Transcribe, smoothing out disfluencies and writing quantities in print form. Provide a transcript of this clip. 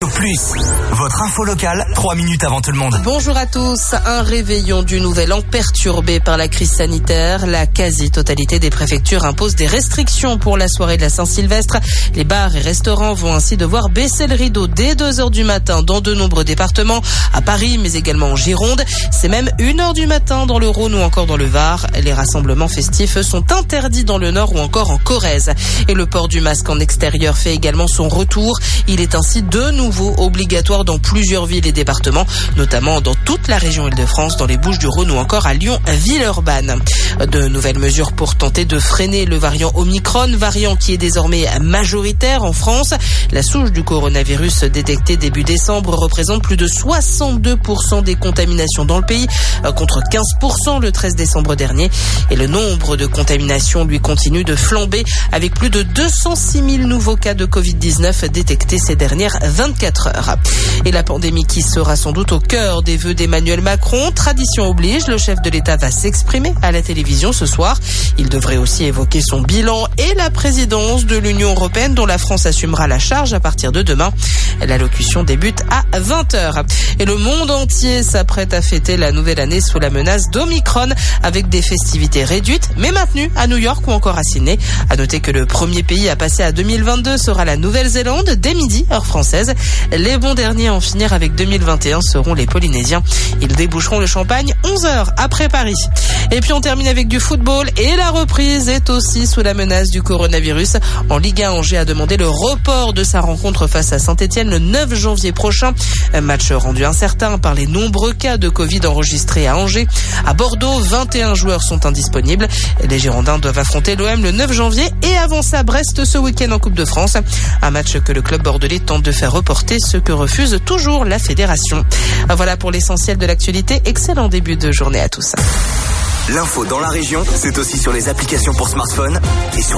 Plus, votre info locale, 3 minutes avant tout le monde. Bonjour à tous. Un réveillon du Nouvel An perturbé par la crise sanitaire. La quasi-totalité des préfectures impose des restrictions pour la soirée de la Saint-Sylvestre. Les bars et restaurants vont ainsi devoir baisser le rideau dès 2h du matin dans de nombreux départements. À Paris, mais également en Gironde. C'est même 1h du matin dans le Rhône ou encore dans le Var. Les rassemblements festifs sont interdits dans le Nord ou encore en Corrèze. Et le port du masque en extérieur fait également son retour. Il est ainsi de nouveau obligatoire dans plusieurs villes et départements, notamment dans toute la région Île-de-France, dans les Bouches-du-Rhône ou encore à Lyon, Villeurbanne. De nouvelles mesures pour tenter de freiner le variant Omicron, variant qui est désormais majoritaire en France. La souche du coronavirus détectée début décembre représente plus de 62% des contaminations dans le pays, contre 15% le 13 décembre dernier. Et le nombre de contaminations, lui, continue de flamber avec plus de 206 000 nouveaux cas de Covid-19 détectés ces dernières 24 heures. Et la pandémie qui sera sans doute au cœur des vœux d'Emmanuel Macron. Tradition oblige, le chef de l'État va s'exprimer à la télévision ce soir. Il devrait aussi évoquer son bilan et la présidence de l'Union européenne dont la France assumera la charge à partir de demain. L'allocution débute à 20h. Et le monde entier s'apprête à fêter la nouvelle année sous la menace d'Omicron avec des festivités réduites mais maintenues à New York ou encore à Sydney. À noter que le premier pays à passer à 2022 sera la Nouvelle-Zélande dès midi, heure française. Les bons derniers à en finir avec 2021 seront les Polynésiens. Ils déboucheront le Champagne 11h après Paris. Et puis on termine avec du football et la reprise est aussi sous la menace du coronavirus. En Ligue 1, Angers a demandé le report de sa rencontre face à Saint-Etienne le 9 janvier prochain. Un match rendu incertain par les nombreux cas de Covid enregistrés à Angers. À Bordeaux, 21 joueurs sont indisponibles. Les Girondins doivent affronter l'OM le 9 janvier et avancer à Brest ce week-end en Coupe de France. Un match que le club bordelais tente de faire reporter, ce que refuse toujours la fédération. Voilà pour l'essentiel de l'actualité. Excellent début de journée à tous. L'info dans la région, c'est aussi sur les applications pour smartphone et sur